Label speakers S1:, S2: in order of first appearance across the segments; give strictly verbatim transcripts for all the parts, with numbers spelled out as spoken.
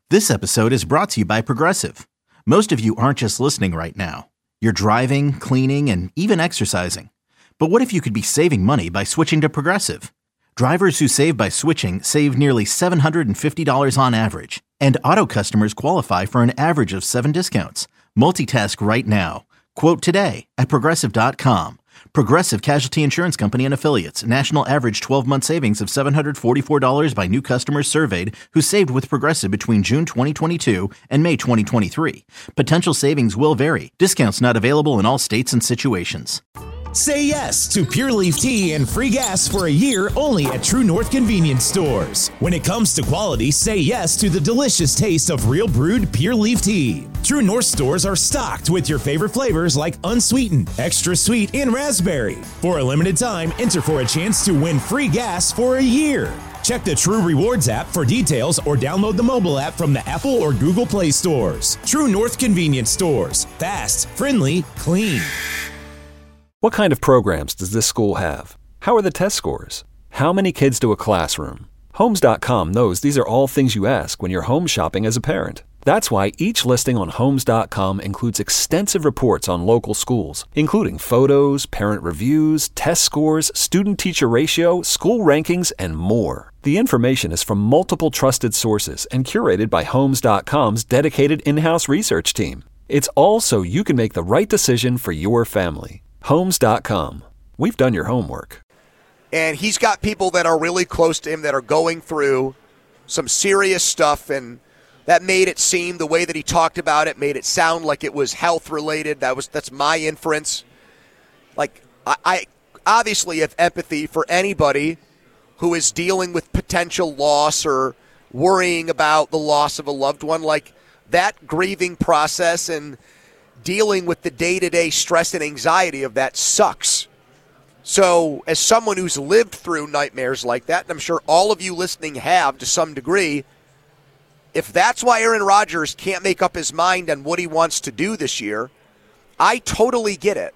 S1: This episode is brought to you by Progressive. Most of you aren't just listening right now. You're driving, cleaning, and even exercising. But what if you could be saving money by switching to Progressive? Drivers who save by switching save nearly seven hundred fifty dollars on average. And auto customers qualify for an average of seven discounts. Multitask right now. Quote today at Progressive dot com. Progressive Casualty Insurance Company and Affiliates. National average twelve-month savings of seven hundred forty-four dollars by new customers surveyed who saved with Progressive between June twenty twenty-two and May twenty twenty-three. Potential savings will vary. Discounts not available in all states and situations.
S2: Say yes to Pure Leaf Tea and free gas for a year only at True North Convenience Stores. When it comes to quality, say yes to the delicious taste of real brewed Pure Leaf Tea. True North stores are stocked with your favorite flavors like unsweetened, extra sweet, and raspberry. For a limited time, enter for a chance to win free gas for a year. Check the True Rewards app for details or download the mobile app from the Apple or Google Play stores. True North Convenience Stores. Fast, friendly, clean.
S3: What kind of programs does this school have? How are the test scores? How many kids do a classroom? Homes dot com knows these are all things you ask when you're home shopping as a parent. That's why each listing on Homes dot com includes extensive reports on local schools, including photos, parent reviews, test scores, student-teacher ratio, school rankings, and more. The information is from multiple trusted sources and curated by Homes dot com's dedicated in-house research team. It's all so you can make the right decision for your family. Homes dot com. We've done your homework.
S4: And he's got people that are really close to him that are going through some serious stuff, and that made it seem, the way that he talked about it, made it sound like it was health-related. That was that's my inference. Like, I, I obviously have empathy for anybody who is dealing with potential loss or worrying about the loss of a loved one. Like, that grieving process and dealing with the day-to-day stress and anxiety of that sucks. So as someone who's lived through nightmares like that, and I'm sure all of you listening have to some degree, if that's why Aaron Rodgers can't make up his mind on what he wants to do this year, I totally get it.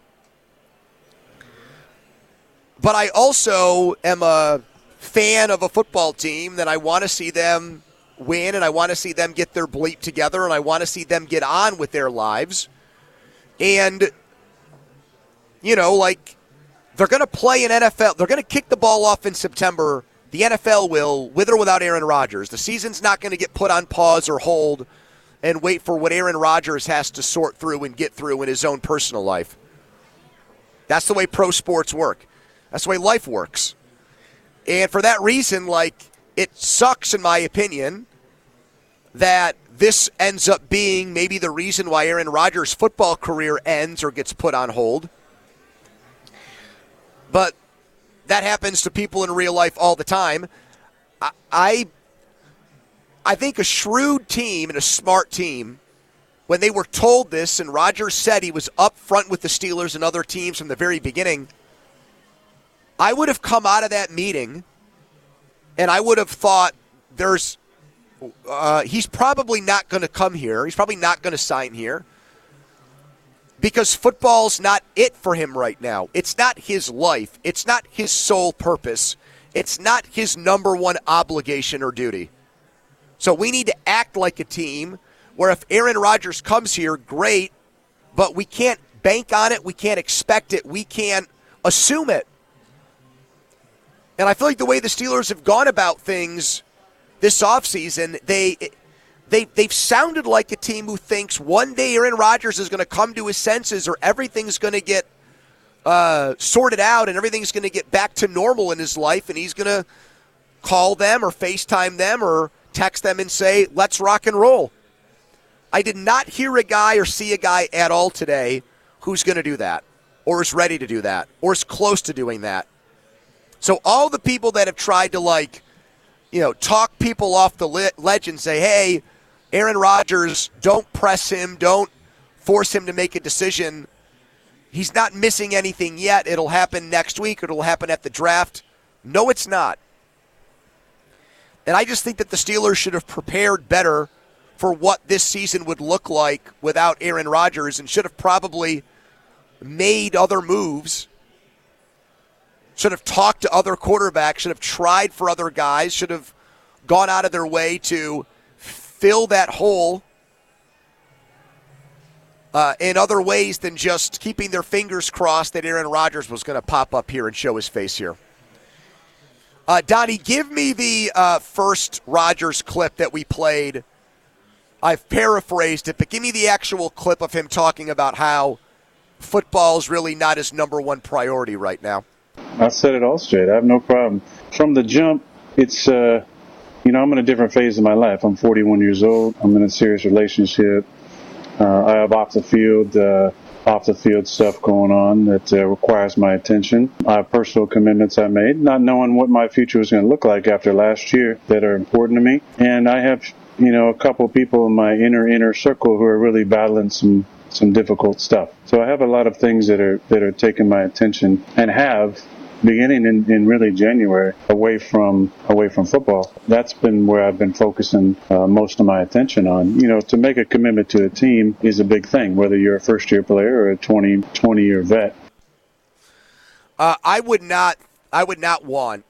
S4: But I also am a fan of a football team that I want to see them win, and I want to see them get their bleep together, and I want to see them get on with their lives. And, you know, like, they're going to play an N F L. They're going to kick the ball off in September. The N F L will, with or without Aaron Rodgers. The season's not going to get put on pause or hold and wait for what Aaron Rodgers has to sort through and get through in his own personal life. That's the way pro sports work. That's the way life works. And for that reason, like, it sucks, in my opinion, that this ends up being maybe the reason why Aaron Rodgers' football career ends or gets put on hold. But that happens to people in real life all the time. I, I, I think a shrewd team and a smart team, when they were told this, and Rodgers said he was up front with the Steelers and other teams from the very beginning, I would have come out of that meeting and I would have thought there's Uh, he's probably not going to come here. He's probably not going to sign here because football's not it for him right now. It's not his life. It's not his sole purpose. It's not his number one obligation or duty. So we need to act like a team where if Aaron Rodgers comes here, great, but we can't bank on it. We can't expect it. We can't assume it. And I feel like the way the Steelers have gone about things this offseason, they, they, they've sounded like a team who thinks one day Aaron Rodgers is going to come to his senses or everything's going to get uh, sorted out and everything's going to get back to normal in his life, and he's going to call them or FaceTime them or text them and say, let's rock and roll. I did not hear a guy or see a guy at all today who's going to do that or is ready to do that or is close to doing that. So all the people that have tried to, like, you know, talk people off the ledge and say, hey, Aaron Rodgers, don't press him, don't force him to make a decision. He's not missing anything yet. It'll happen next week or it'll happen at the draft. No, it's not. And I just think that the Steelers should have prepared better for what this season would look like without Aaron Rodgers and should have probably made other moves, should have talked to other quarterbacks, should have tried for other guys, should have gone out of their way to fill that hole uh, in other ways than just keeping their fingers crossed that Aaron Rodgers was going to pop up here and show his face here. Uh, Donnie, give me the uh, first Rodgers clip that we played. I've paraphrased it, but give me the actual clip of him talking about how football is really not his number one priority right now.
S5: I said it all straight. I have no problem. From the jump, it's, uh, you know, I'm in a different phase of my life. I'm forty-one years old. I'm in a serious relationship. Uh, I have off the field, uh, off the field stuff going on that uh, requires my attention. I have personal commitments I made, not knowing what my future was going to look like after last year that are important to me. And I have, you know, a couple of people in my inner, inner circle who are really battling some, some difficult stuff. So I have a lot of things that are, that are taking my attention and have beginning in, in really January away from, away from football. That's been where I've been focusing uh, most of my attention on. You know, to make a commitment to a team is a big thing, whether you're a first year player or a twenty, twenty year vet.
S4: Uh, I would not, I would not want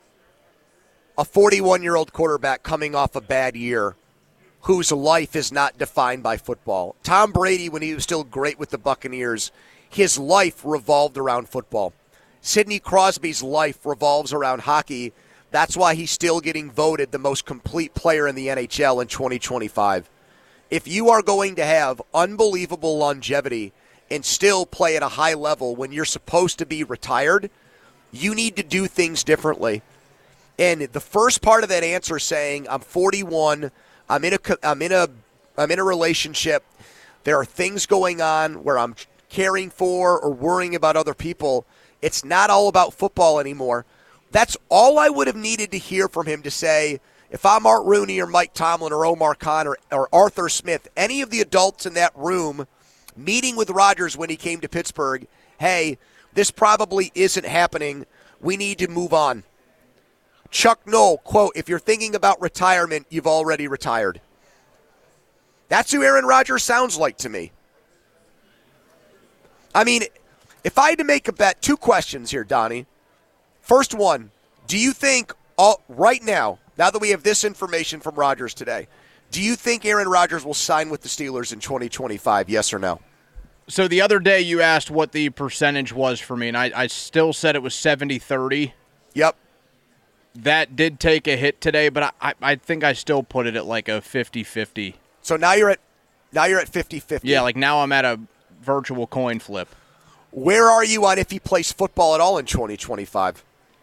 S4: a forty-one-year-old quarterback coming off a bad year whose life is not defined by football. Tom Brady, when he was still great with the Buccaneers, his life revolved around football. Sidney Crosby's life revolves around hockey. That's why he's still getting voted the most complete player in the N H L in twenty twenty-five. If you are going to have unbelievable longevity and still play at a high level when you're supposed to be retired, you need to do things differently. And the first part of that answer saying, I'm forty-one, I'm in a, I'm in a, I'm in a relationship, there are things going on where I'm caring for or worrying about other people. It's not all about football anymore. That's all I would have needed to hear from him to say, if I'm Art Rooney or Mike Tomlin or Omar Khan or, or Arthur Smith, any of the adults in that room meeting with Rodgers when he came to Pittsburgh, hey, this probably isn't happening. We need to move on. Chuck Noll, quote, if you're thinking about retirement, you've already retired. That's who Aaron Rodgers sounds like to me. I mean, if I had to make a bet, two questions here, Donnie. First one, do you think all, right now, now that we have this information from Rodgers today, do you think Aaron Rodgers will sign with the Steelers in twenty twenty-five, yes or no?
S6: So the other day you asked what the percentage was for me, and I, I still said it was seventy thirty.
S4: Yep.
S6: That did take a hit today, but I, I, I think I still put it at like a fifty-fifty.
S4: So now you're at now you're at fifty-fifty.
S6: Yeah, like now I'm at a virtual coin flip.
S4: Where are you on if he plays football at all in twenty twenty-five?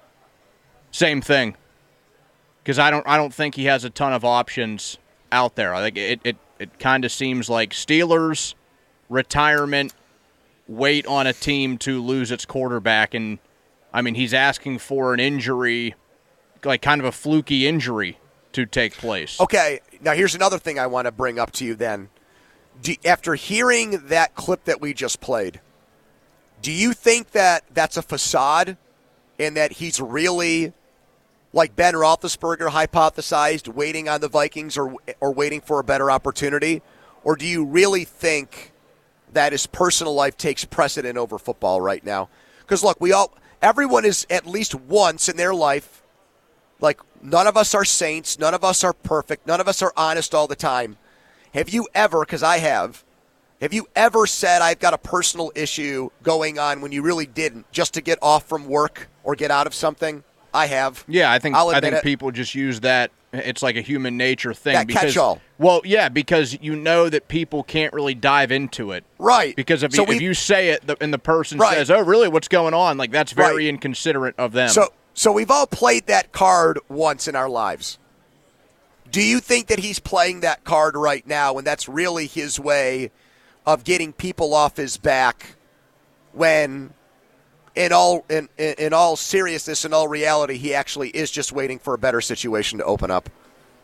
S6: Same thing. Because I don't I don't think he has a ton of options out there. I think it, it, it kind of seems like Steelers, retirement, wait on a team to lose its quarterback. And, I mean, he's asking for an injury, like kind of a fluky injury to take place.
S4: Okay, now here's another thing I want to bring up to you then. Do, after hearing that clip that we just played, do you think that that's a facade and that he's really, like Ben Roethlisberger hypothesized, waiting on the Vikings or or waiting for a better opportunity? Or do you really think that his personal life takes precedent over football right now? Because, look, we all, everyone is at least once in their life, like none of us are saints, none of us are perfect, none of us are honest all the time. Have you ever, because I have, have you ever said I've got a personal issue going on when you really didn't, just to get off from work or get out of something? I have.
S6: Yeah, I think
S4: I'll
S6: I
S4: admit
S6: think
S4: it.
S6: people just use that. It's like a human nature thing.
S4: That
S6: because,
S4: catch-all.
S6: Well, yeah, because you know that people can't really dive into it.
S4: Right.
S6: Because if,
S4: So
S6: you,
S4: we-
S6: if you say it the, and the person
S4: Right.
S6: says, oh, really, what's going on? Like, that's very
S4: Right.
S6: inconsiderate of them.
S4: So, so we've all played that card once in our lives. Do you think that he's playing that card right now and that's really his way of getting people off his back when in all in, in, in all seriousness, in all reality, he actually is just waiting for a better situation to open up?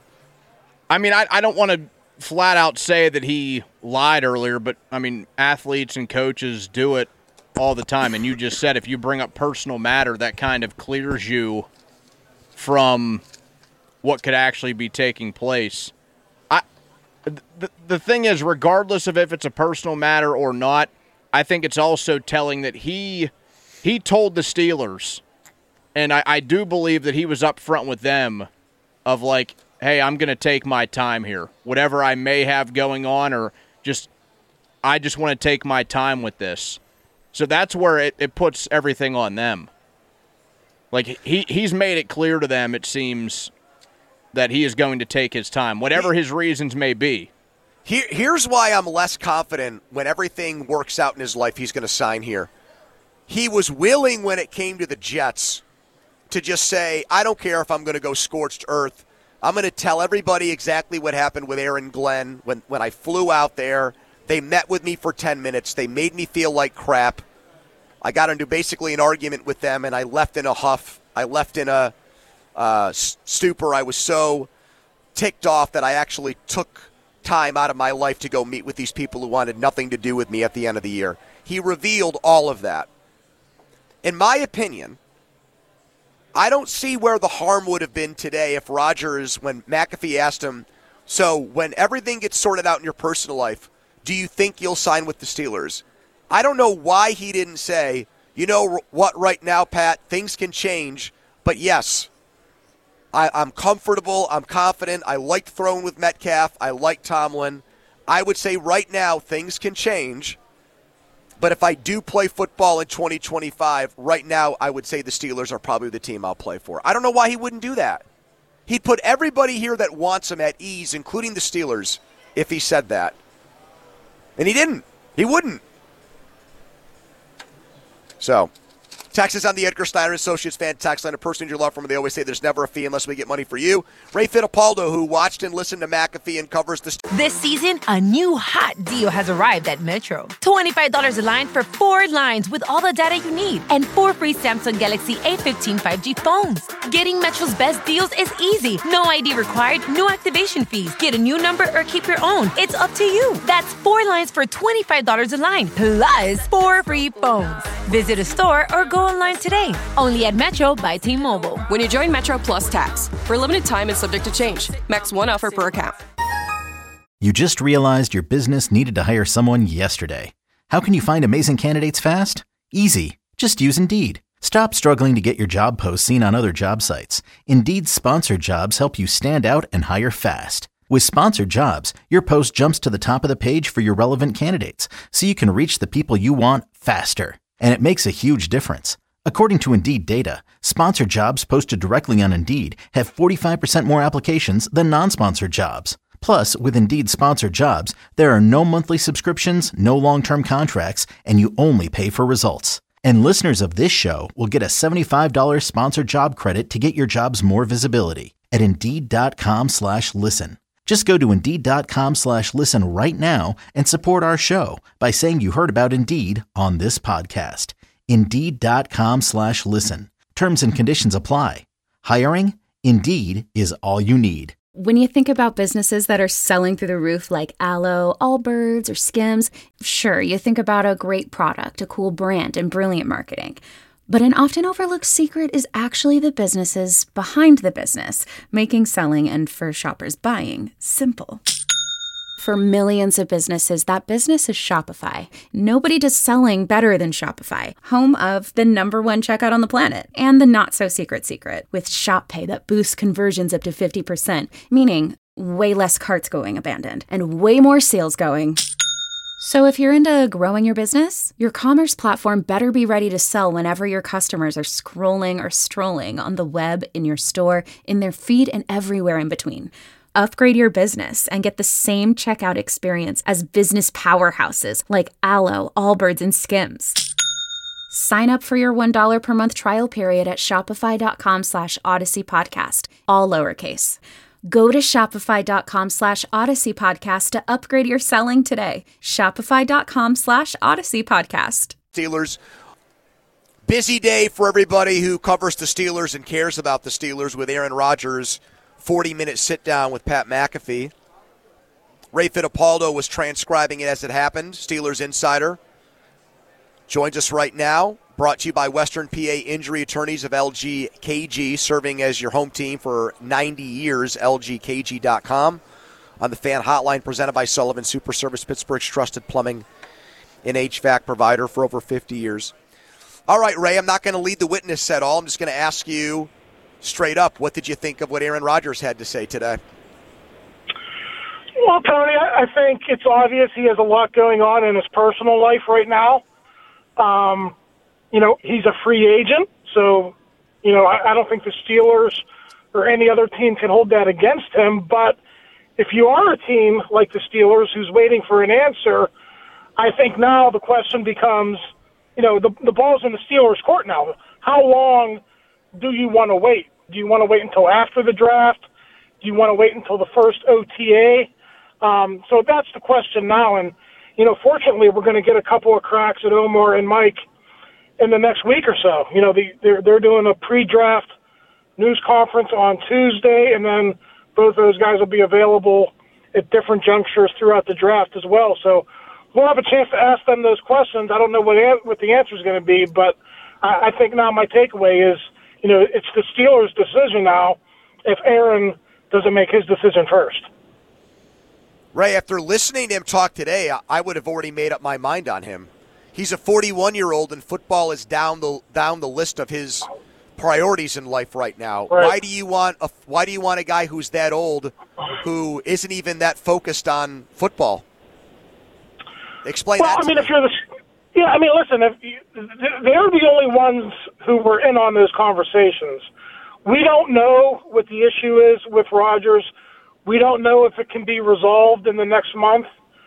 S6: I mean, I, I don't want to flat out say that he lied earlier, but, I mean, athletes and coaches do it all the time. And you just said if you bring up personal matter, that kind of clears you from what could actually be taking place. I the, the thing is, regardless of if it's a personal matter or not, I think it's also telling that he he told the Steelers, and I, I do believe that he was up front with them, of like, hey, I'm going to take my time here. Whatever I may have going on, or just I just want to take my time with this. So that's where it, it puts everything on them. Like, he he's made it clear to them, it seems, that he is going to take his time, whatever his reasons may be.
S4: Here, here's why I'm less confident when everything works out in his life he's going to sign here. He was willing when it came to the Jets to just say, I don't care if I'm going to go scorched earth. I'm going to tell everybody exactly what happened with Aaron Glenn when, when I flew out there. They met with me for ten minutes. They made me feel like crap. I got into basically an argument with them, and I left in a huff. I left in a uh, stupor. I was so ticked off that I actually took time out of my life to go meet with these people who wanted nothing to do with me at the end of the year. He revealed all of that. In my opinion, I don't see where the harm would have been today if Rodgers, when McAfee asked him, so when everything gets sorted out in your personal life, do you think you'll sign with the Steelers? I don't know why he didn't say, you know what, right now, Pat, things can change, but yes, I, I'm comfortable, I'm confident, I liked throwing with Metcalf, I like Tomlin. I would say right now things can change, but if I do play football in twenty twenty-five, right now I would say the Steelers are probably the team I'll play for. I don't know why he wouldn't do that. He'd put everybody here that wants him at ease, including the Steelers, if he said that. And he didn't. He wouldn't. So, Texas on the Edgar Snyder Associates fan text line. A person in your law firm, they always say there's never a fee unless we get money for you. Ray Fittipaldo, who watched and listened to McAfee and covers the... St-
S7: this season, a new hot deal has arrived at Metro. twenty-five dollars a line for four lines with all the data you need. And four free Samsung Galaxy A fifteen five G phones. Getting Metro's best deals is easy. No I D required, no activation fees. Get a new number or keep your own. It's up to you. That's four lines for twenty-five dollars a line, plus four free phones. Visit a store or go online today. Only at Metro by T-Mobile.
S8: When you join Metro Plus Tax, for a limited time and subject to change. Max one offer per account.
S1: You just realized your business needed to hire someone yesterday. How can you find amazing candidates fast? Easy. Just use Indeed. Stop struggling to get your job posts seen on other job sites. Indeed's sponsored jobs help you stand out and hire fast. With sponsored jobs, your post jumps to the top of the page for your relevant candidates, so you can reach the people you want faster. And it makes a huge difference. According to Indeed data, sponsored jobs posted directly on Indeed have forty-five percent more applications than non-sponsored jobs. Plus, with Indeed sponsored jobs, there are no monthly subscriptions, no long-term contracts, and you only pay for results. And listeners of this show will get a seventy-five dollars sponsored job credit to get your jobs more visibility at Indeed.com slash listen. Just go to Indeed.com slash listen right now and support our show by saying you heard about Indeed on this podcast. Indeed.com slash listen. Terms and conditions apply. Hiring? Indeed is all you need.
S9: When you think about businesses that are selling through the roof like Aloe, Allbirds, or Skims, sure, you think about a great product, a cool brand, and brilliant marketing. But an often overlooked secret is actually the businesses behind the business, making selling and for shoppers buying simple. For millions of businesses, that business is Shopify. Nobody does selling better than Shopify, home of the number one checkout on the planet and the not-so-secret secret with Shop Pay that boosts conversions up to fifty percent, meaning way less carts going abandoned and way more sales going. So if you're into growing your business, your commerce platform better be ready to sell whenever your customers are scrolling or strolling on the web, in your store, in their feed, and everywhere in between. Upgrade your business and get the same checkout experience as business powerhouses like Aloe, Allbirds, and Skims. Sign up for your one dollar per month trial period at shopify.com slash Odyssey Podcast, all lowercase. Go to shopify.com slash Odyssey Podcast to upgrade your selling today. Shopify.com slash Odyssey Podcast.
S4: Steelers. Busy day for everybody who covers the Steelers and cares about the Steelers with Aaron Rodgers' forty-minute sit-down with Pat McAfee. Ray Fittipaldo was transcribing it as it happened. Steelers insider joins us right now. Brought to you by Western P A Injury Attorneys of L G K G, serving as your home team for ninety years, L G K G dot com. On the Fan Hotline, presented by Sullivan Super Service, Pittsburgh's trusted plumbing and H V A C provider for over fifty years. All right, Ray, I'm not going to lead the witness at all. I'm just going to ask you straight up. What did you think of what Aaron Rodgers had to say today?
S10: Well, Tony, I think it's obvious he has a lot going on in his personal life right now. Um, you know, he's a free agent, so, you know, I, I don't think the Steelers or any other team can hold that against him. But if you are a team like the Steelers who's waiting for an answer, I think now the question becomes, you know, the, the ball's in the Steelers' court now. How long do you want to wait? Do you want to wait until after the draft? Do you want to wait until the first O T A? Um, so that's the question now. And, you know, fortunately, we're going to get a couple of cracks at Omar and Mike in the next week or so. You know, the, they're, they're doing a pre-draft news conference on Tuesday, and then both those guys will be available at different junctures throughout the draft as well. So we'll have a chance to ask them those questions. I don't know what, an- what the answer is going to be, but I, I think now my takeaway is, you know, it's the Steelers' decision now if Aaron doesn't make his decision first.
S4: Ray, after listening to him talk today, I would have already made up my mind on him. He's a forty-one-year-old, and football is down the down the list of his priorities in life right now.
S10: Right.
S4: Why do you want a Why do you want a guy who's that old, who isn't even that focused on football? Explain
S10: well,
S4: that.
S10: I mean,
S4: to
S10: if you're the yeah, I mean, listen, if you, they're the only ones who were in on those conversations. We don't know what the issue is with Rodgers. We don't know if it can be resolved in the next month.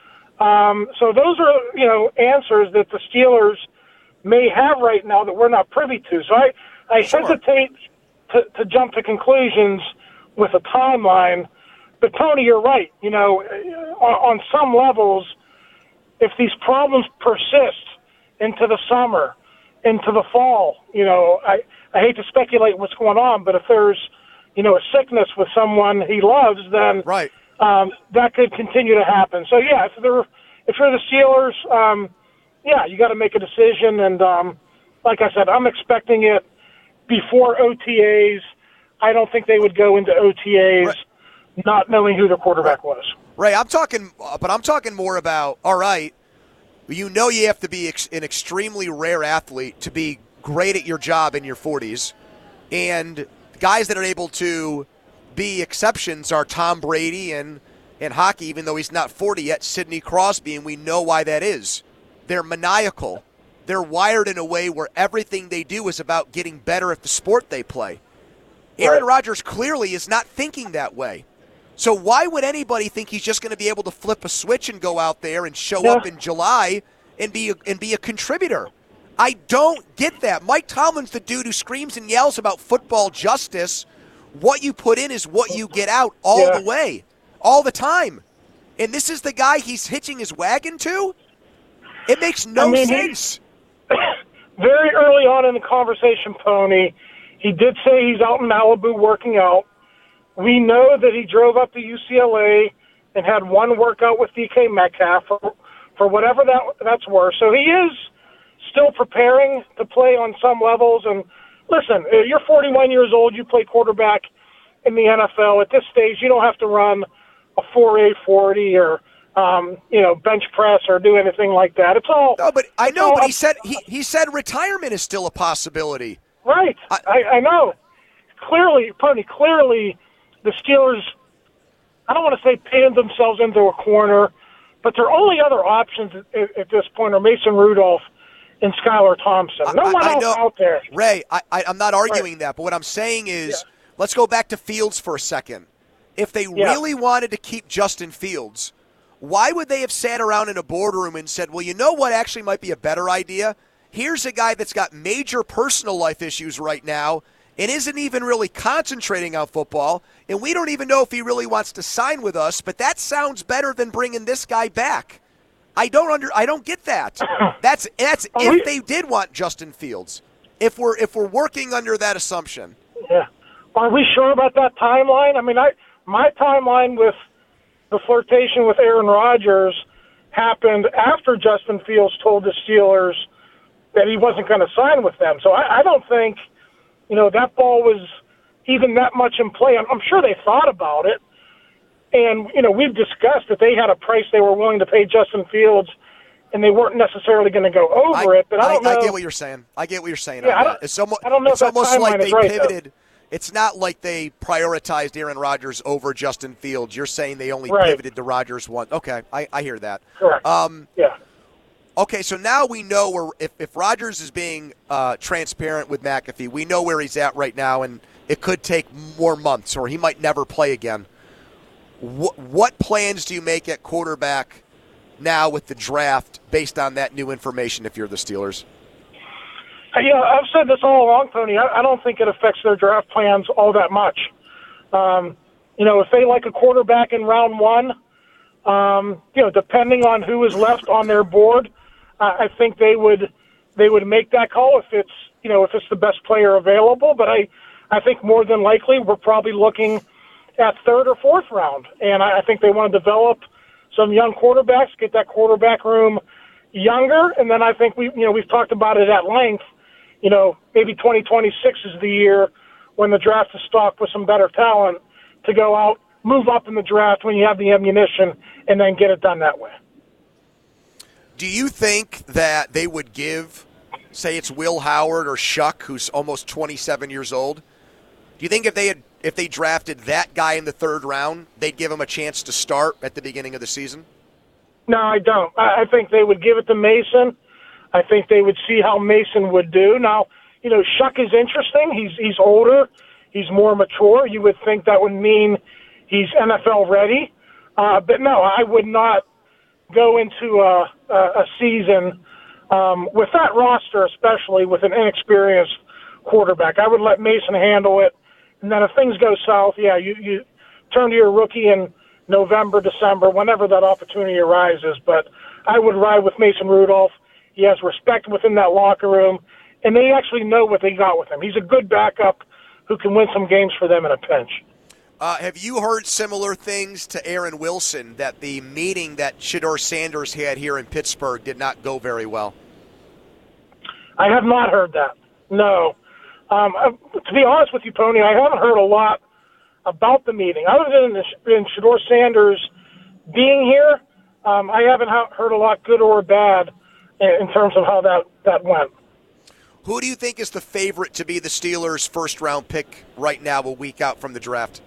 S10: Um, so those are, you know, answers that the Steelers may have right now that we're not privy to. So I, I
S4: Sure.
S10: hesitate to, to jump to conclusions with a timeline. But, Tony, you're right. You know, on, on some levels, if these problems persist into the summer, into the fall, you know, I, I hate to speculate what's going on, but if there's, you know, a sickness with someone he loves, then
S4: right.
S10: um, that could continue to happen. So, yeah, if, they're, if you're the Steelers, um, yeah, you got to make a decision. And um, like I said, I'm expecting it before O T As. I don't think they would go into O T As
S4: right.
S10: not knowing who their quarterback
S4: right.
S10: was.
S4: Ray, I'm talking, but I'm talking more about, all right, you know you have to be ex- an extremely rare athlete to be great at your job in your forties. And guys that are able to be exceptions are Tom Brady and, and hockey, even though he's not forty yet, Sidney Crosby, and we know why that is. They're maniacal. They're wired in a way where everything they do is about getting better at the sport they play. Aaron
S10: Right.
S4: Rodgers clearly is not thinking that way. So why would anybody think he's just going to be able to flip a switch and go out there and show
S10: Yeah.
S4: up in July and be a, and be a contributor? I don't get that. Mike Tomlin's the dude who screams and yells about football justice. What you put in is what you get out all
S10: Yeah.
S4: the way, all the time. And this is the guy he's hitching his wagon to? It makes no
S10: I mean, he-
S4: sense.
S10: Very early on in the conversation, Pony, he did say he's out in Malibu working out. We know that he drove up to U C L A and had one workout with D K Metcalf for, for whatever that that's worth. So he is still preparing to play on some levels. And listen, you're forty-one years old. You play quarterback in the N F L. At this stage, you don't have to run a four eight forty or um, you know, bench press or do anything like that. It's all.
S4: No, but I
S10: it's
S4: know.
S10: all
S4: But he
S10: up-
S4: said he, he said retirement is still a possibility.
S10: Right.
S4: I-
S10: I, I know. Clearly, Pony, clearly the Steelers, I don't want to say painted themselves into a corner, but their only other options at, at this point are Mason Rudolph and Skylar Thompson. No
S4: I-
S10: one
S4: I
S10: else
S4: know-
S10: out there.
S4: Ray, I, I, I'm not arguing that, but what I'm saying is,
S10: Yeah.
S4: let's go back to Fields for a second. If they
S10: Yeah.
S4: really wanted to keep Justin Fields, why would they have sat around in a boardroom and said, well, you know what actually might be a better idea? Here's a guy that's got major personal life issues right now and isn't even really concentrating on football, and we don't even know if he really wants to sign with us, but that sounds better than bringing this guy back. I don't under I don't get that. That's that's
S10: Are
S4: if
S10: we-
S4: they did want Justin Fields. If we're if we're working under that assumption.
S10: Yeah. Are we sure about that timeline? I mean, I my timeline with the flirtation with Aaron Rodgers happened after Justin Fields told the Steelers that he wasn't going to sign with them. So I, I don't think, you know, that ball was even that much in play. I'm, I'm sure they thought about it. And, you know, we've discussed that they had a price they were willing to pay Justin Fields, and they weren't necessarily going to go over
S4: I,
S10: it. But I don't
S4: I,
S10: know.
S4: I get what you're saying. I get what you're saying.
S10: Yeah,
S4: on
S10: I
S4: that.
S10: don't-
S4: It's almost,
S10: I don't know
S4: it's
S10: if that
S4: almost like
S10: timeline is
S4: they
S10: right, though.
S4: pivoted. it's not like they prioritized Aaron Rodgers over Justin Fields. You're saying they only
S10: Right.
S4: pivoted to Rodgers one. Okay, I, I hear that.
S10: Correct.
S4: Um,
S10: yeah.
S4: Okay, so now we know where if, if Rodgers is being uh, transparent with McAfee, we know where he's at right now, and it could take more months, or he might never play again. What, what plans do you make at quarterback now with the draft based on that new information if you're the Steelers?
S10: You know, I've said this all along, Tony. I, I don't think it affects their draft plans all that much. Um, you know, if they like a quarterback in round one, um, you know, depending on who is left on their board, uh, I think they would they would make that call if it's you know if it's the best player available. But I I think more than likely we're probably looking at third or fourth round, and I, I think they want to develop some young quarterbacks, get that quarterback room younger, and then I think we you know we've talked about it at length. You know, maybe twenty twenty-six is the year when the draft is stocked with some better talent to go out, move up in the draft when you have the ammunition, and then get it done that way.
S4: Do you think that they would give, say it's Will Howard or Shuck, who's almost twenty-seven years old, do you think if they had if they drafted that guy in the third round, they'd give him a chance to start at the beginning of the season?
S10: No, I don't. I I think they would give it to Mason. I think they would see how Mason would do. Now, you know, Shuck is interesting. He's he's older. He's more mature. You would think that would mean he's N F L ready. Uh, but no, I would not go into a, a, a season um, with that roster, especially with an inexperienced quarterback. I would let Mason handle it. And then if things go south, yeah, you, you turn to your rookie in November, December, whenever that opportunity arises. But I would ride with Mason Rudolph. He has respect within that locker room, and they actually know what they got with him. He's a good backup who can win some games for them in a pinch.
S4: Uh, have you heard similar things to Aaron Wilson, that the meeting that Shedeur Sanders had here in Pittsburgh did not go very well?
S10: I have not heard that, no. Um, uh, to be honest with you, Tony, I haven't heard a lot about the meeting. Other than, the, than Shedeur Sanders being here, um, I haven't ha- heard a lot, good or bad, in terms of how that, that went.
S4: Who do you think is the favorite to be the Steelers' first-round pick right now, a week out from the draft?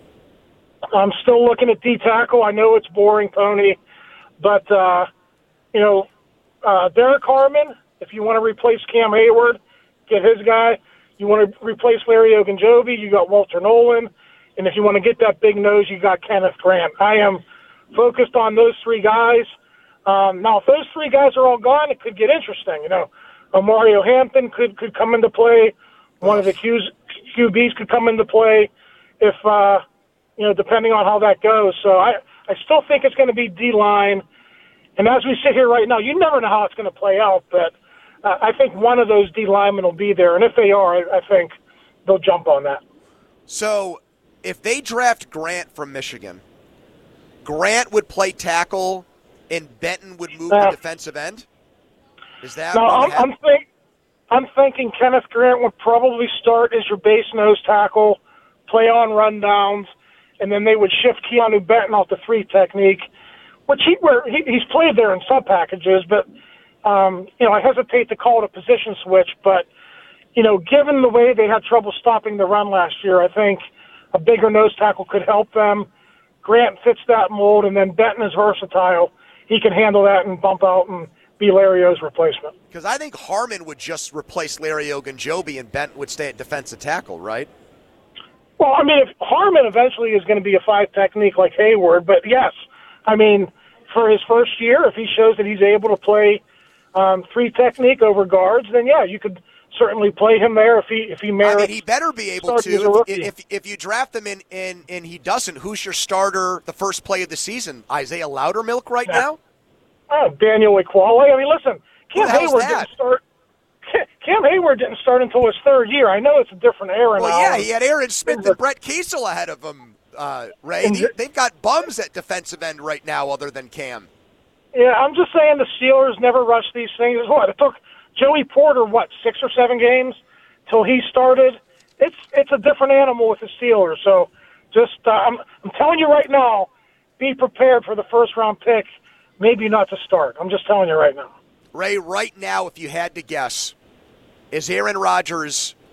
S10: I'm still looking at D-tackle. I know it's boring, Tony, but, uh, you know, uh, Derek Harmon, if you want to replace Cam Hayward, get his guy. You want to replace Larry Ogunjobi, you got Walter Nolan. And if you want to get that big nose, you got Kenneth Grant. I am focused on those three guys. Um, now, if those three guys are all gone, it could get interesting. You know, uh, Mario Hampton could, could come into play. One of the Q's, Q Bs could come into play if, uh, you know, depending on how that goes. So I, I still think it's going to be D-line. And as we sit here right now, you never know how it's going to play out, but uh, I think one of those D-linemen will be there. And if they are, I, I think they'll jump on that.
S4: So if they draft Grant from Michigan, Grant would play tackle and Benton would move
S10: uh,
S4: to defensive end? Is that
S10: no,
S4: what
S10: I'm, I'm, think, I'm thinking Kenneth Grant would probably start as your base nose tackle, play on rundowns, and then they would shift Keanu Benton off the three technique, which he, where he he's played there in sub packages, but um, you know I hesitate to call it a position switch, but you know given the way they had trouble stopping the run last year, I think a bigger nose tackle could help them. Grant fits that mold, and then Benton is versatile. He can handle that and bump out and be Larry O's replacement.
S4: Because I think Harmon would just replace Larry Ogunjobi and Benton would stay at defensive tackle, right?
S10: Well, I mean, if Harmon eventually is going to be a five technique like Hayward, but yes, I mean, for his first year, if he shows that he's able to play um, three technique over guards, then yeah, you could certainly play him there if he if he merits.
S4: I mean, he better be able to. If, if if you draft him in and and he doesn't, who's your starter the first play of the season? Isaiah Loudermilk right yeah. now?
S10: Oh, Daniel Ekuale. I mean, listen, Cam Hayward didn't start. Cam Hayward didn't start until his third year. I know it's a different era
S4: well,
S10: now.
S4: Well, yeah, he had Aaron Smith and Brett Kiesel ahead of him, uh, Ray. They, they've got bums at defensive end right now other than Cam.
S10: Yeah, I'm just saying the Steelers never rush these things. What, it took Joey Porter, what, six or seven games till he started? It's it's a different animal with the Steelers. So just uh, I'm, I'm telling you right now, be prepared for the first-round pick, maybe not to start. I'm just telling you right now.
S4: Ray, right now, if you had to guess, is Aaron Rodgers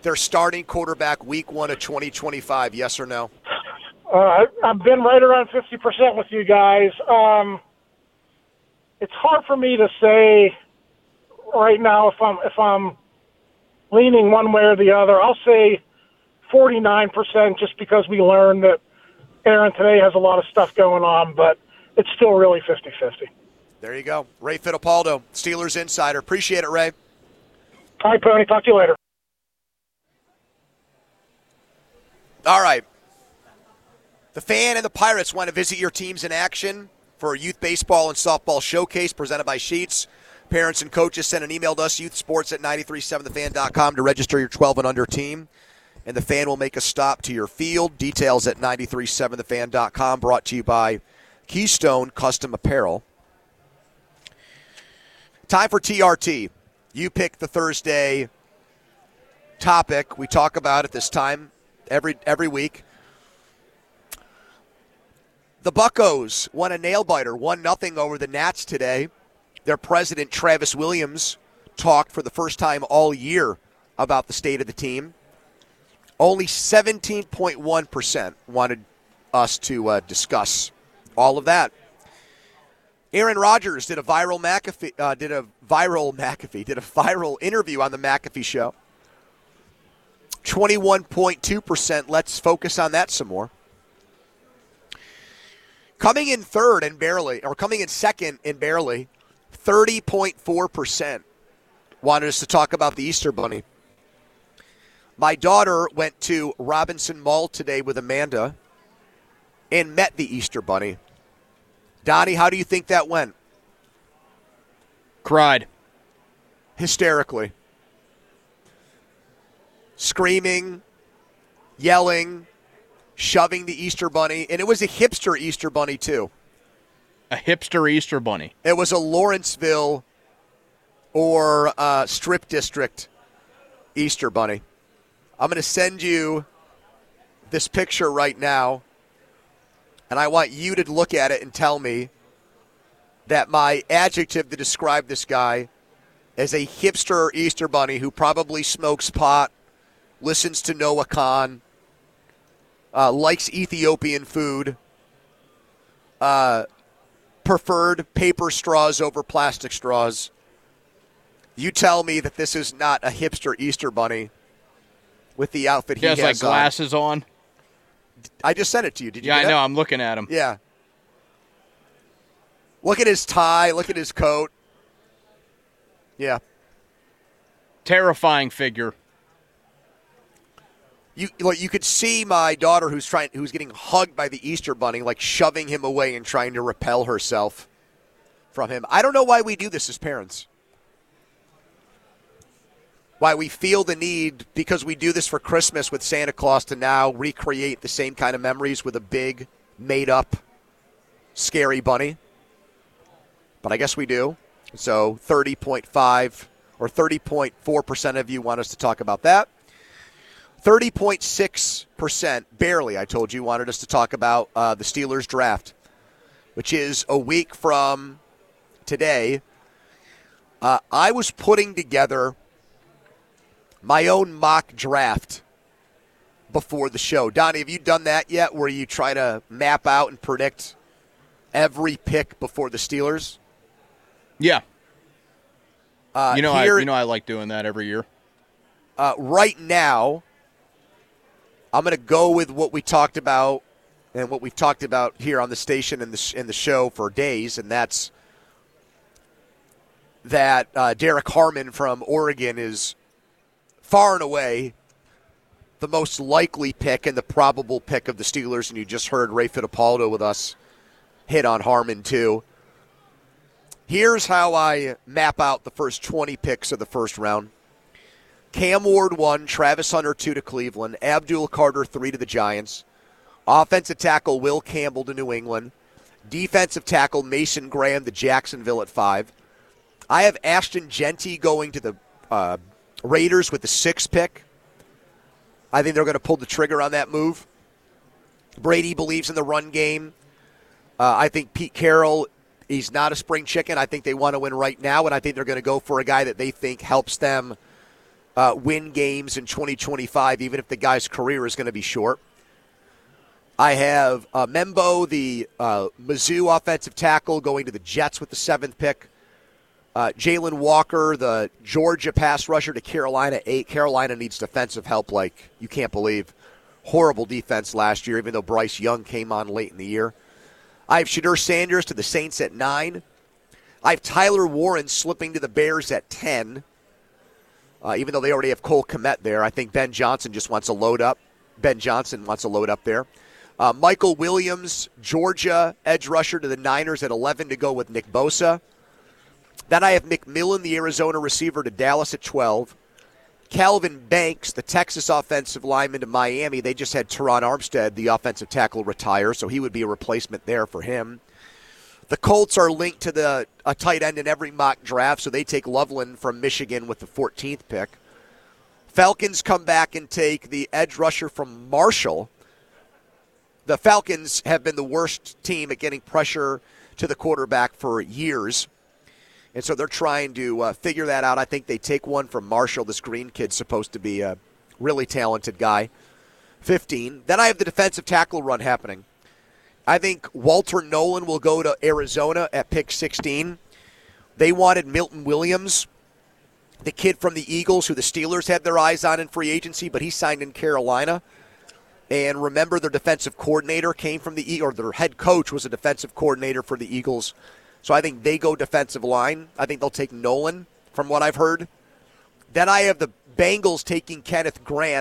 S4: their starting quarterback week one of twenty twenty-five? Yes or no?
S10: Uh, I've been right around fifty percent with you guys. Um, it's hard for me to say right now if I'm if I'm leaning one way or the other. I'll say forty-nine percent just because we learned that Aaron today has a lot of stuff going on, but it's still really fifty-fifty.
S4: There you go. Ray Fittipaldo, Steelers Insider. Appreciate it, Ray.
S10: All right, Pony. Talk to you later.
S4: All right. The Fan and the Pirates want to visit your teams in action for a youth baseball and softball showcase presented by Sheets. Parents and coaches send an email to us, youthsports at nine three seven the fan dot com, to register your twelve and under team. And the Fan will make a stop to your field. Details at nine three seven the fan dot com, brought to you by Keystone Custom Apparel. Time for T R T. You pick the Thursday topic. We talk about it this time every every week. The Buccos won a nail-biter, one nothing over the Nats today. Their president, Travis Williams, talked for the first time all year about the state of the team. Only seventeen point one percent wanted us to uh, discuss all of that. Aaron Rodgers did a viral McAfee, uh, did a viral McAfee, did a viral interview on the McAfee show. twenty-one point two percent. Let's focus on that some more. Coming in third and barely, or coming in second and barely, thirty point four percent wanted us to talk about the Easter Bunny. My daughter went to Robinson Mall today with Amanda and met the Easter Bunny. Donnie, how do you think that went?
S6: Cried.
S4: Hysterically. Screaming, yelling, shoving the Easter Bunny. And it was a hipster Easter Bunny, too.
S6: A hipster Easter Bunny.
S4: It was a Lawrenceville or uh, Strip District Easter Bunny. I'm going to send you this picture right now, and I want you to look at it and tell me that my adjective to describe this guy as a hipster Easter Bunny who probably smokes pot, listens to Noah Khan, uh, likes Ethiopian food, uh, preferred paper straws over plastic straws. You tell me that this is not a hipster Easter Bunny with the outfit he,
S6: he has,
S4: has
S6: like glasses on. on.
S4: I just sent it to you. Did you?
S6: Yeah,
S4: get
S6: I know.
S4: it?
S6: I'm looking at him.
S4: Yeah. Look at his tie. Look at his coat. Yeah.
S6: Terrifying figure.
S4: You like you could see my daughter who's trying who's getting hugged by the Easter Bunny, like shoving him away and trying to repel herself from him. I don't know why we do this as parents. Why we feel the need, because we do this for Christmas with Santa Claus, to now recreate the same kind of memories with a big, made-up, scary bunny. But I guess we do. So thirty point five or thirty point four percent of you want us to talk about that. thirty point six percent, barely, I told you, wanted us to talk about uh, the Steelers draft, which is a week from today. Uh, I was putting together my own mock draft before the show. Donnie, have you done that yet, where you try to map out and predict every pick before the Steelers?
S6: Yeah.
S4: Uh,
S6: you know,
S4: here,
S6: I, you know, I like doing that every year.
S4: Uh, right now, I'm going to go with what we talked about and what we've talked about here on the station and the, and the show for days, and that's that uh, Derek Harmon from Oregon is far and away the most likely pick and the probable pick of the Steelers, and you just heard Ray Fittipaldo with us hit on Harmon too. Here's how I map out the first twenty picks of the first round. Cam Ward one, Travis Hunter two to Cleveland, Abdul Carter three to the Giants, offensive tackle Will Campbell to New England, defensive tackle Mason Graham to Jacksonville at five. I have Ashton Genty going to the uh, Raiders with the sixth pick. I think they're going to pull the trigger on that move. Brady believes in the run game. Uh, I think Pete Carroll, he's not a spring chicken. I think they want to win right now, and I think they're going to go for a guy that they think helps them uh, win games in twenty twenty-five, even if the guy's career is going to be short. I have uh, Membo, the uh, Mizzou offensive tackle, going to the Jets with the seventh pick. Uh, Jalen Walker, the Georgia pass rusher, to Carolina, eight. Carolina needs defensive help like you can't believe. Horrible defense last year, even though Bryce Young came on late in the year. I have Shedeur Sanders to the Saints at nine. I have Tyler Warren slipping to the Bears at ten. Uh, even though they already have Cole Kmet there, I think Ben Johnson just wants to load up. Ben Johnson wants to load up there. Uh, Michael Williams, Georgia, edge rusher to the Niners at eleven to go with Nick Bosa. Then I have McMillan, the Arizona receiver, to Dallas at twelve. Calvin Banks, the Texas offensive lineman, to Miami. They just had Teron Armstead, the offensive tackle, retire, so he would be a replacement there for him. The Colts are linked to the a tight end in every mock draft, so they take Loveland from Michigan with the fourteenth pick. Falcons come back and take the edge rusher from Marshall. The Falcons have been the worst team at getting pressure to the quarterback for years. And so they're trying to uh, figure that out. I think they take one from Marshall. This Green kid's supposed to be a really talented guy. fifteen. Then I have the defensive tackle run happening. I think Walter Nolan will go to Arizona at pick sixteen. They wanted Milton Williams, the kid from the Eagles who the Steelers had their eyes on in free agency, but he signed in Carolina. And remember, their defensive coordinator came from the Eagles, or their head coach was a defensive coordinator for the Eagles. So I think they go defensive line. I think they'll take Nolan, from what I've heard. Then I have the Bengals taking Kenneth Grant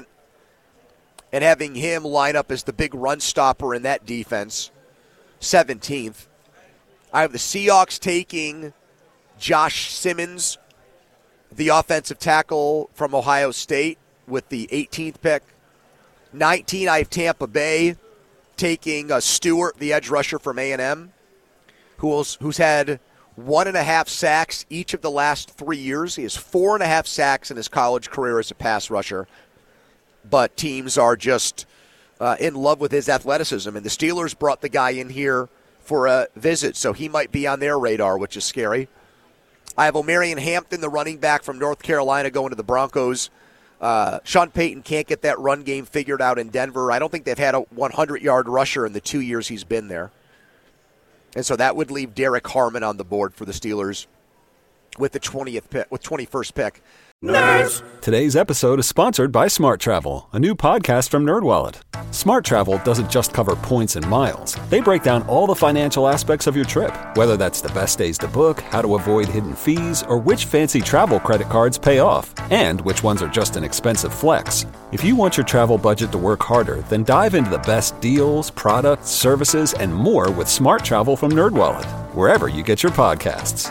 S4: and having him line up as the big run stopper in that defense, seventeenth. I have the Seahawks taking Josh Simmons, the offensive tackle from Ohio State, with the eighteenth pick. nineteen, I have Tampa Bay taking uh, Stewart, the edge rusher from A and M, who's, who's had one and a half sacks each of the last three years. He has four and a half sacks in his college career as a pass rusher. But teams are just uh, in love with his athleticism. And the Steelers brought the guy in here for a visit, so he might be on their radar, which is scary. I have Omarion Hampton, the running back from North Carolina, going to the Broncos. Uh, Sean Payton can't get that run game figured out in Denver. I don't think they've had a hundred-yard rusher in the two years he's been there. And so that would leave Derek Harmon on the board for the Steelers with the twentieth pick, with twenty-first pick.
S3: Nerds! Today's episode is sponsored by Smart Travel, a new podcast from NerdWallet. Smart Travel doesn't just cover points and miles. They break down all the financial aspects of your trip, whether that's the best days to book, how to avoid hidden fees, or which fancy travel credit cards pay off, and which ones are just an expensive flex. If you want your travel budget to work harder, then dive into the best deals, products, services, and more with Smart Travel from NerdWallet, wherever you get your podcasts.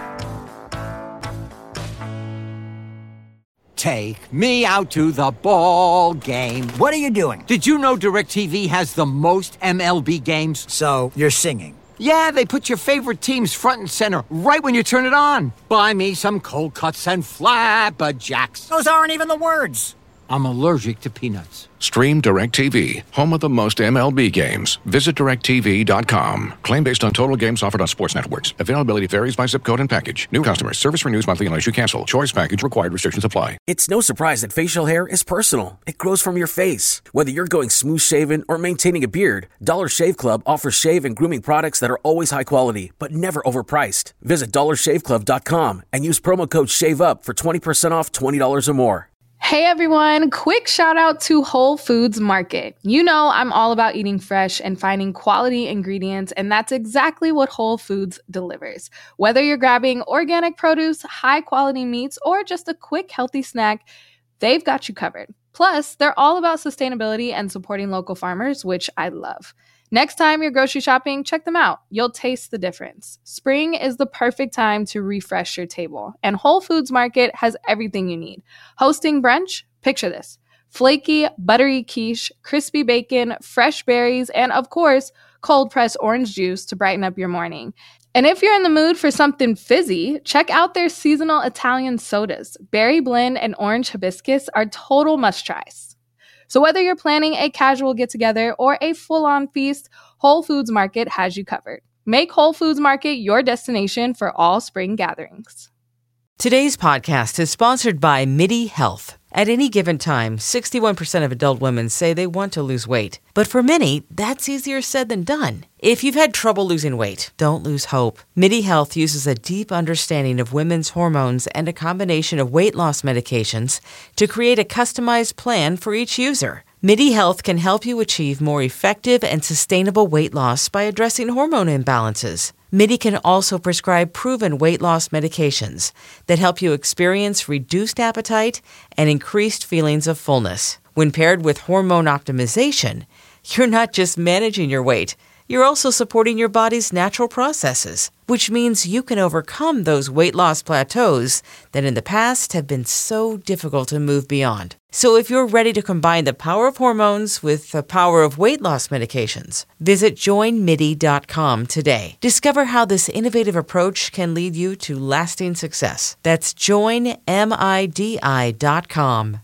S11: Take me out to the ball game.
S12: What are you doing?
S11: Did you know DirecTV has the most M L B games?
S12: So, you're singing?
S11: Yeah, they put your favorite teams front and center right when you turn it on. Buy me some cold cuts and flapjacks.
S12: Those aren't even the words.
S11: I'm allergic to peanuts.
S13: Stream DirecTV, home of the most M L B games. Visit direct T V dot com. Claim based on total games offered on sports networks. Availability varies by zip code and package. New customers. Service renews monthly unless you cancel. Choice package required. Restrictions apply.
S14: It's no surprise that facial hair is personal. It grows from your face. Whether you're going smooth shaven or maintaining a beard, Dollar Shave Club offers shave and grooming products that are always high quality, but never overpriced. Visit dollar shave club dot com and use promo code SHAVEUP for twenty percent off twenty dollars or more.
S15: Hey everyone, quick shout out to Whole Foods Market. You know I'm all about eating fresh and finding quality ingredients, and that's exactly what Whole Foods delivers. Whether you're grabbing organic produce, high quality meats, or just a quick healthy snack, they've got you covered. Plus, they're all about sustainability and supporting local farmers, which I love. Next time you're grocery shopping, check them out. You'll taste the difference. Spring is the perfect time to refresh your table, and Whole Foods Market has everything you need. Hosting brunch? Picture this. Flaky, buttery quiche, crispy bacon, fresh berries, and of course, cold-pressed orange juice to brighten up your morning. And if you're in the mood for something fizzy, check out their seasonal Italian sodas. Berry blend and orange hibiscus are total must-tries. So whether you're planning a casual get-together or a full-on feast, Whole Foods Market has you covered. Make Whole Foods Market your destination for all spring gatherings.
S16: Today's podcast is sponsored by MIDI Health. At any given time, sixty-one percent of adult women say they want to lose weight. But for many, that's easier said than done. If you've had trouble losing weight, don't lose hope. MIDI Health uses a deep understanding of women's hormones and a combination of weight loss medications to create a customized plan for each user. MIDI Health can help you achieve more effective and sustainable weight loss by addressing hormone imbalances. MIDI can also prescribe proven weight loss medications that help you experience reduced appetite and increased feelings of fullness. When paired with hormone optimization, you're not just managing your weight, you're also supporting your body's natural processes, which means you can overcome those weight loss plateaus that in the past have been so difficult to move beyond. So if you're ready to combine the power of hormones with the power of weight loss medications, visit join midi dot com today. Discover how this innovative approach can lead you to lasting success. That's join midi dot com.